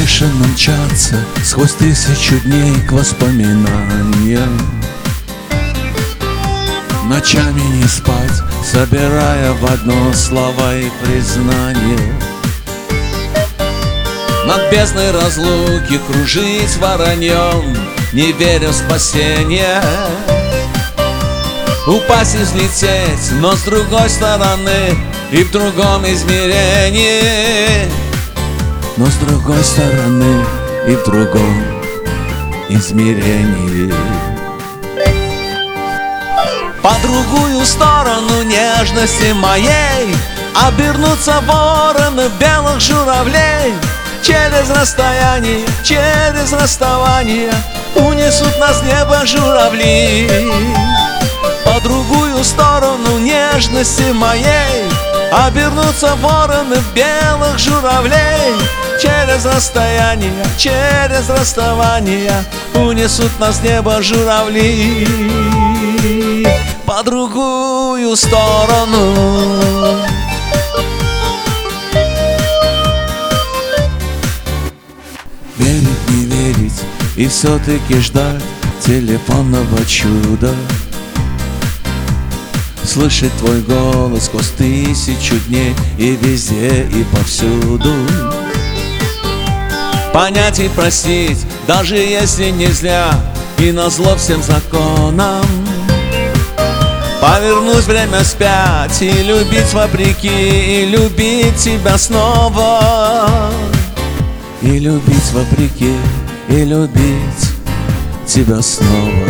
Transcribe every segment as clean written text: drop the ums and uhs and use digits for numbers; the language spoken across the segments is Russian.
бешено мчаться сквозь 1000 дней к воспоминаниям. Ночами не спать, собирая в одно слова и признание. Над бездной разлуки кружить вороньем, не веря в спасение. Упасть и взлететь, но с другой стороны и в другом измерении. Но с другой стороны и в другом измерении. По другую сторону нежности моей обернутся вороны белых журавлей. Через расстояние, через расставание унесут нас в небо журавли. По другую сторону нежности моей обернутся вороны белых журавлей. Через расстояние, через расставание унесут нас в небо журавли. По другую сторону. Верить, не верить и все-таки ждать телефонного чуда. Слышать твой голос сквозь 1000 дней и везде, и повсюду. Понять и простить, даже если нельзя, и назло всем законам. Повернуть время вспять и любить вопреки, и любить тебя снова. И любить вопреки, и любить тебя снова.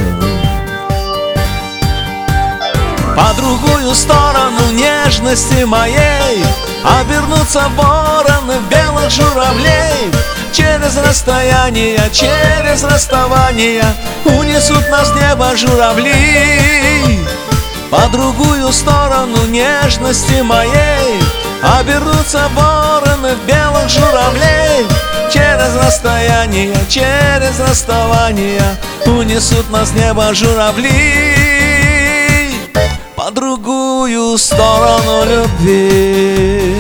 По другую сторону нежности моей обернутся вороны белых журавлей. Через расстояние, через расставание унесут нас в небо журавли. По другую сторону нежности моей обернутся вороны белых журавлей. Через расстояние, через расставание унесут нас в небо журавли. По другую сторону любви.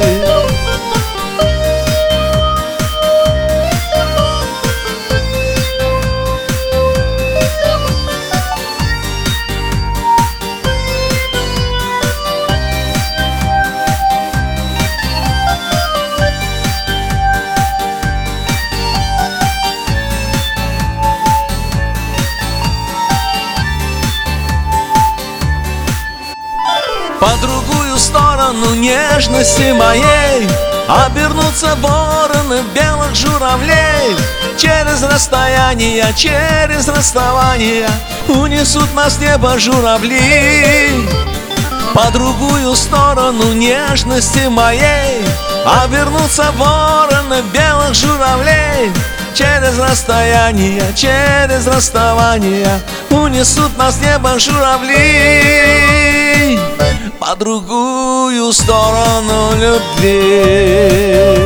По другую сторону нежности моей обернутся вороны белых журавлей. Через расстояние, через расставание унесут нас в небо журавли. По другую сторону нежности моей обернутся вороны белых журавлей. Через расстояние, через расставание унесут нас в небо журавли. По другую сторону любви.